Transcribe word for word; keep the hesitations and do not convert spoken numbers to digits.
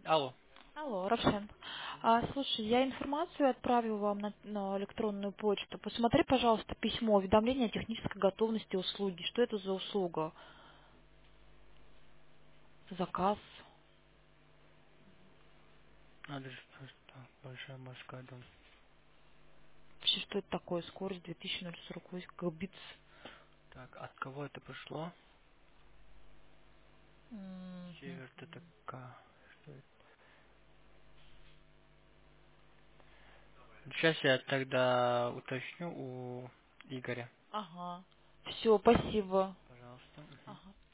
Алло. Алло, Равшан. А, слушай, я информацию отправил вам на, на электронную почту. Посмотри, пожалуйста, письмо, уведомление о технической готовности услуги. Что это за услуга? Заказ? Адрес просто Большая Морская, дом. Вообще, что это такое? Скорость две тысячи сорок восемь гигабитс. Так, от кого это пришло? Мгм. Север ТТК. Что это? Сейчас я тогда уточню у Игоря. Ага. Все, спасибо. Пожалуйста. Мгм. Ага.